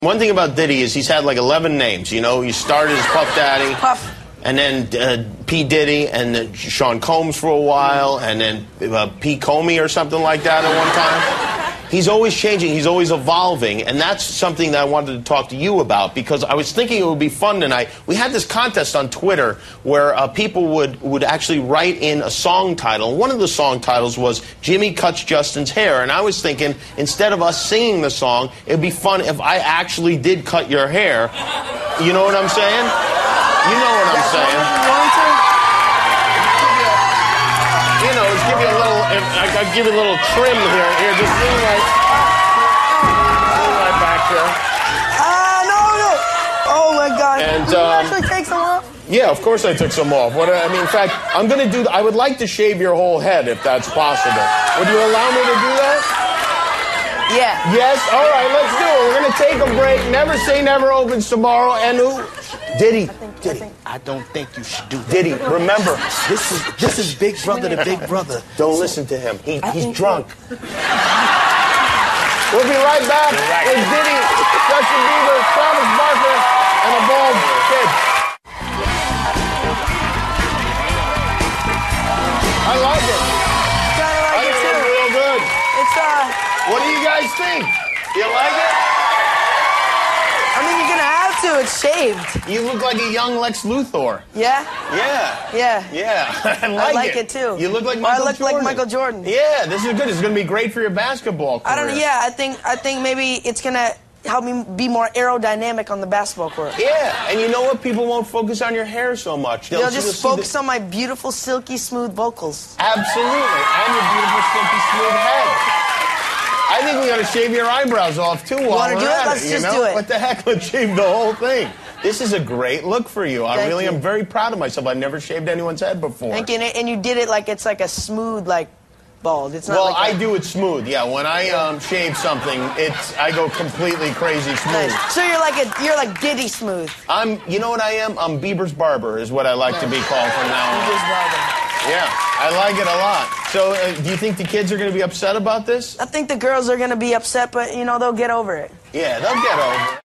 One thing about Diddy is he's had like 11 names. You know, he started as Puff Daddy. Puff. And then P. Diddy, and then Sean Combs for a while, and then P. Comey or something like that at one time. He's always changing. He's always evolving. And that's something that I wanted to talk to you about, because I was thinking it would be fun tonight. We had this contest on Twitter where people would actually write in a song title. One of the song titles was Jimmy Cuts Justin's Hair. And I was thinking, instead of us singing the song, it would be fun if I actually did cut your hair. You know what I'm saying? You know what I'm saying. You know, just give you a little, I'll give you a little trim here. Here, just lean right back there. No. Oh, my God. And, did you actually take some off? Yeah, of course I took some off. In fact, I'm going to do, I would like to shave your whole head if that's possible. Would you allow me to do that? Yeah. Yes? All right, let's do it. We're going to take a break. Never Say Never opens tomorrow. And who? Diddy. I don't think you should do that. Diddy, remember. This is Big Brother to Big Brother. Don't listen to him. He's drunk. We'll be right back with Diddy, Justin Bieber, Travis Barker, and a bald kid. I like it. Kind of like it, too. It's real good. It's, What do you guys think? You like it? I mean, you're going to have to. It's shaved. You look like a young Lex Luthor. Yeah? Yeah. Yeah. Yeah. I like it, too. You look like Michael Jordan. I look like Michael Jordan. Yeah, this is good. This is going to be great for your basketball career. I don't know. Yeah, I think maybe it's going to help me be more aerodynamic on the basketball court. Yeah, and you know what? People won't focus on your hair so much. They'll just focus on my beautiful, silky, smooth vocals. Absolutely. And your beautiful, silky, smooth head. I think we got to shave your eyebrows off, too, while we're at it. Let's just do it. What the heck? Let's shave the whole thing. This is a great look for you. I really am very proud of myself. I've never shaved anyone's head before. Thank you. And you did it like it's like a smooth, like, bald. It's not well, like I do it smooth. Yeah, when I shave something, I go completely crazy smooth. Nice. So you're like Diddy smooth. You know what I am? I'm Bieber's barber, is what I like to be called from now on. Bieber's barber. Yeah, I like it a lot. So, do you think the kids are going to be upset about this? I think the girls are going to be upset, but, you know, they'll get over it. Yeah, they'll get over it.